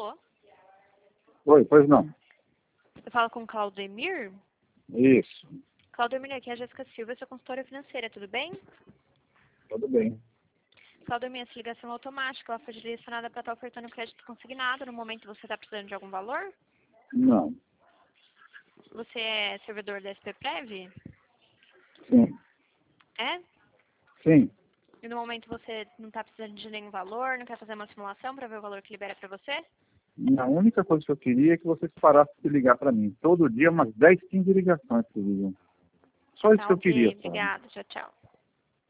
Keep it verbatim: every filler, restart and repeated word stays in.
Alô? Oi, pois não. Eu falo com o Claudemir? Isso, Claudemir, aqui é a Jéssica Silva, sua consultora financeira, tudo bem? tudo bem. Claudemir, essa ligação é automática, ela foi direcionada para estar ofertando crédito consignado. No momento você está precisando de algum valor? Não, Você é servidor da S P Prev? sim, É? sim. E no momento você não está precisando de nenhum valor, não quer fazer uma simulação para ver o valor que libera para você? A única coisa que eu queria é que vocês parassem de ligar para mim. Todo dia, umas dez, quinze ligações que ligam. Só isso Tá que eu queria, ok, sabe? obrigada, tchau, tchau.